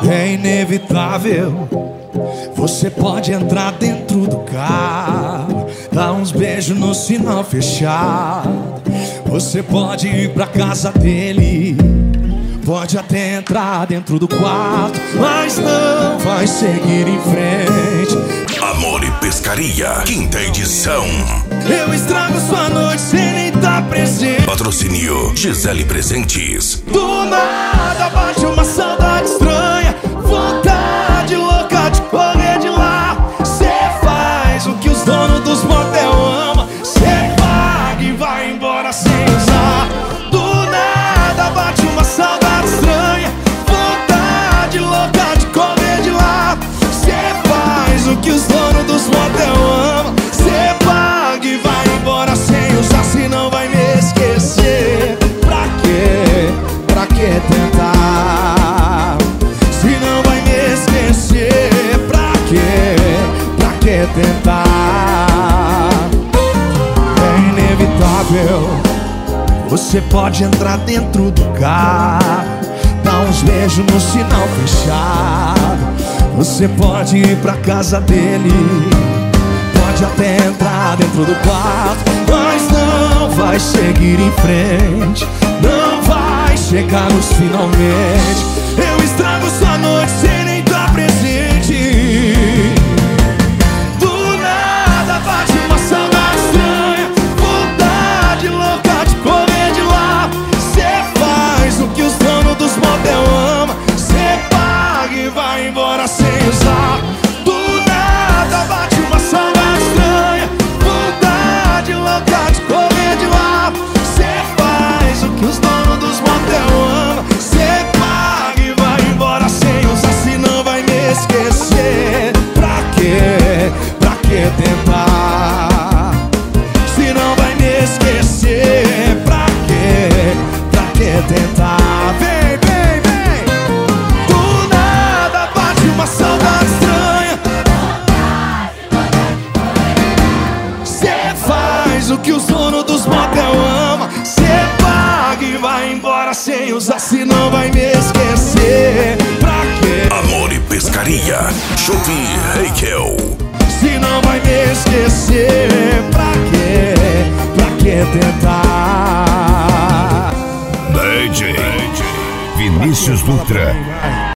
É inevitável. Você pode entrar dentro do carro, dar uns beijos no sinal fechado. Você pode ir pra casa dele, pode até entrar dentro do quarto, mas não vai seguir em frente. Amor e Pescaria, quinta edição. Eu estrago sua noite sem nem estar presente. Patrocínio Gisele Presentes. Do nada bate uma saudade estranha, vontade louca de correr de lá. Cê faz o que os donos dos motel amam, cê paga e vai embora sem usar. Do nada bate uma saudade estranha, vontade louca de correr de lá. Cê faz o que os donos dos motel amam, cê paga e vai embora sem usar. Se não vai me esquecer, pra quê? Pra que tentar? Se não vai me esquecer, pra quê? Pra que tentar? É inevitável. Você pode entrar dentro do carro, dar uns beijos no sinal fechado. Você pode ir pra casa dele, pode até entrar dentro do quarto, mas não vai seguir em frente, não vai chegar nos finalmente. Eu estrago sua noite sem nem estar presente. Do nada bate uma saudade estranha, vontade louca de correr de lá. Cê faz o que os donos dos motel amam, cê paga e vai embora sem usar. Do nada bate uma saudade estranha, vontade louca de correr de lá. Cê faz o que os donos dos motel amam, cê paga e vai embora sem usar. Se não vai me esquecer, pra quê? Pra que tentar? Se não vai me esquecer, pra quê? Pra que tentar? Vem, vem, vem. Do nada bate uma saudade estranha, cê faz o que os donos dos motel amam, cê paga e vai embora sem usar. Se não vai me esquecer, pra quê? Amor e Pescaria, Shopping Heikel. Se não vai me esquecer, pra quê? Pra que tentar? DJ Vinícius Dutra.